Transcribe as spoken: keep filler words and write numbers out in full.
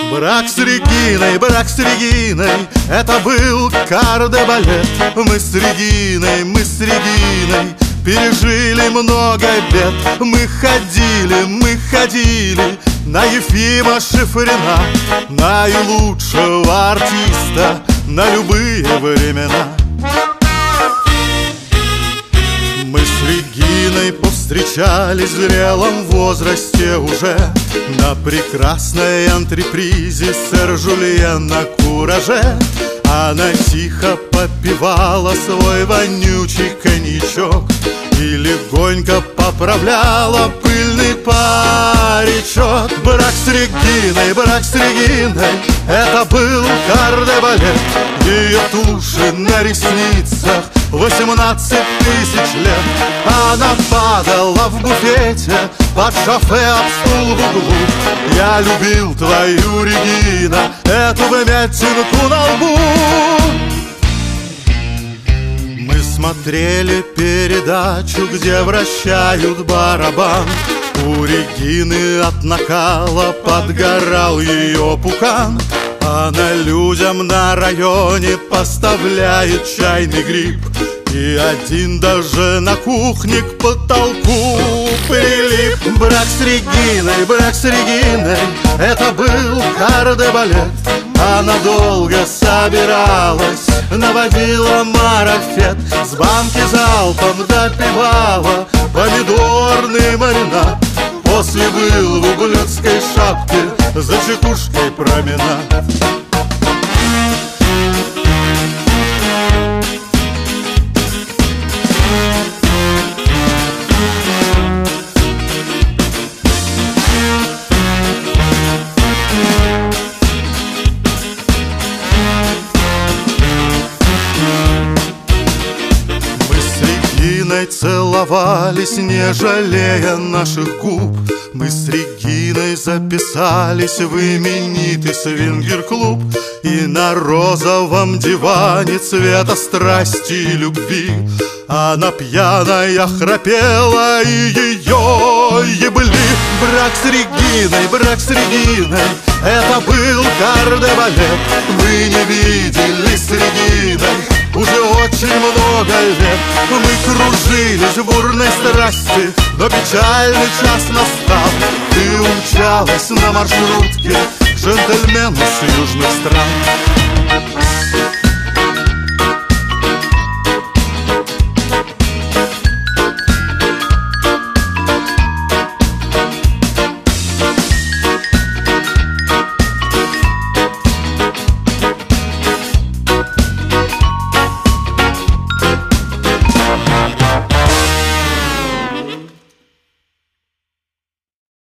Брак с Региной, брак с Региной, это был кардебалет. Мы с Региной, мы с Региной пережили много бед. Мы ходили, мы ходили на Ефима Шифрина, наилучшего артиста на любые времена. Мы с Региной повстречались в зрелом возрасте уже на прекрасной антрепризе сэр Жюльен на кураже. Она тихо попивала свой вонючий коньячок и легонько поправляла пыльный паричок. Брак с Региной, брак с Региной, это был кардебалет. Ее туши на ресницах восемнадцать тысяч лет. Она падала в буфете под шофе об стул в углу. Я любил твою, Регина, эту вмятинку на лбу. Мы смотрели передачу, где вращают барабан. У Регины от накала подгорал ее пукан. Она людям на районе поставляет чайный гриб, и один даже на кухне к потолку прилип. Брак с Региной, брак с Региной, это был кардебалет. Она долго собиралась, наводила марафет, с банки залпом допивала помидорный маринад. После был в ублюдской шапке за чекушкой променад. Целовались, не жалея наших губ. Мы с Региной записались в именитый свингер-клуб, и на розовом диване цвета страсти и любви она пьяная храпела, и ее ебли. Брак с Региной, брак с Региной, это был кардебалет. Мы не виделись с Региной уже очень много лет. Мы кружились в бурной страсти, но печальный час настал. Ты умчалась на маршрутке к джентльмену с южных стран.